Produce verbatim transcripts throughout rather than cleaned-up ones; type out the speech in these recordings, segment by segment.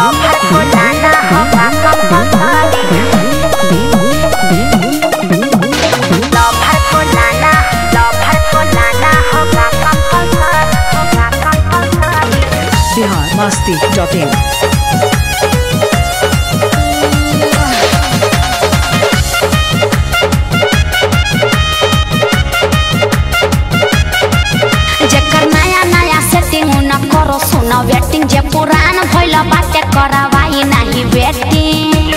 Lover को लाना होगा कंपलसरी, लवर को लाना लवर को लाना होगा कंपलसरी, होगा compulsory. Bihar Masti dot in. Waiting जे पुरान भइल बाटे करवाई नाही वेटिंग,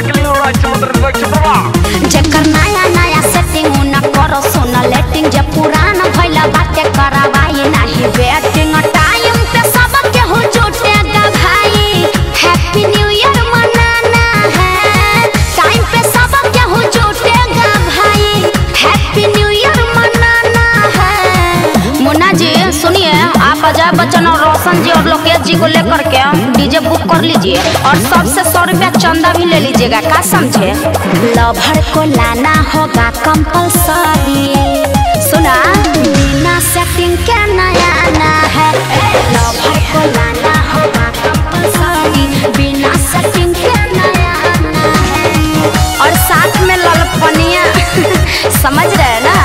जेकर नया नया सेटिंग न करो सुन लेटिंग, जे पुरान भइल बाटे करवाई नाही वेटिंग। टाइम पे सब केहू जुटेगा भाई, हैप्पी न्यू ईयर मनाना है, टाइम पे सब केहू जुटेगा भाई, हैप्पी न्यू ईयर मनाना है। मुन्ना जी सुनिए, आप अजय बच्चन और रोशन जी और लोकेश जी को लेकर के डीजे बुक कर लीजिए और सबसे सौ रुपया चंदा भी ले लीजिएगा, क्या समझे। लवर को लाना होगा कंपलसरी, सुना बिना सेटिंग के नया आना है, लवर को लाना होगा कंपलसरी, बिना सेटिंग के नया आना है। और साथ में ललपनिया समझ रहे ना।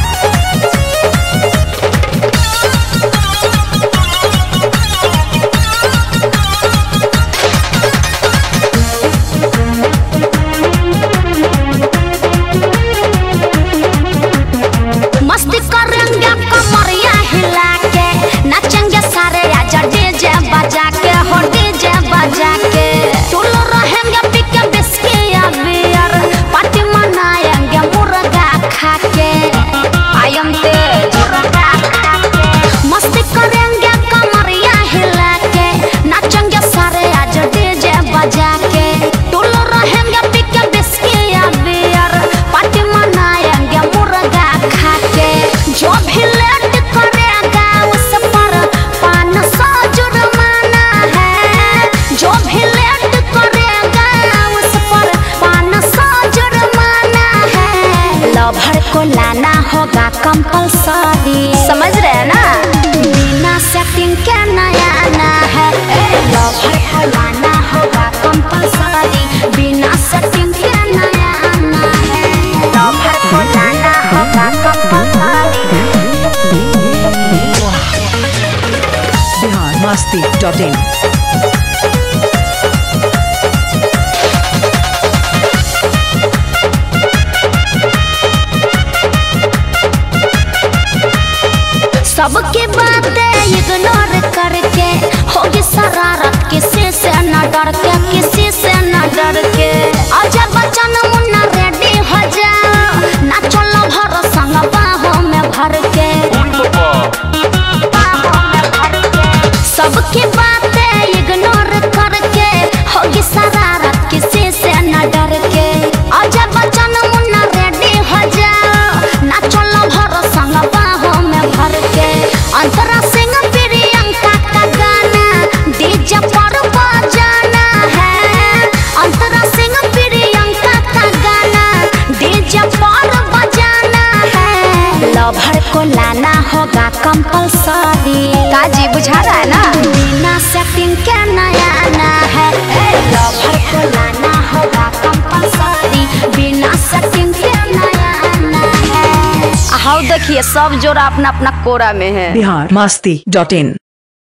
कंपलसरी समझ रहे ना, बिना सेटिंग के नया आना है, लवर को लाना होगा कंपलसरी, बिना सेटिंग के नया आना है, लवर को लाना होगा compulsory. Bihar Masti dot in. सबकी बातें इग्नोर करके होगी शरारत, किसी से न डर के, किसी से न डर के। अजय बच्चन मुन्ना रेडी हो जाओ, ना चलो भर संग बाहों में भर के, बाहों में भर के। सबकी बातें इग्नोर करके होगी शरारत, किसी से न डर के। अजय बच्चन मुन्ना रेडी हो जाओ, ना चलो भर संग बाहों में भर के। अंतरा सिंह प्रियंका का गाना डीजे पर बजाना है, अंतरा सिंह प्रियंका का गाना डीजे पर बजाना है, लवर को लाना होगा कंपलसरी। काजी बुझा रहा है ना, बिना सेटिंग के नया आना है, लवर को लाना होगा कंपलसरी, बिना सेटिंग के नया आना है। हाउ देखिए सब जोड़ा अपना अपना कोरा में है। बिहार मस्ती डॉट इन।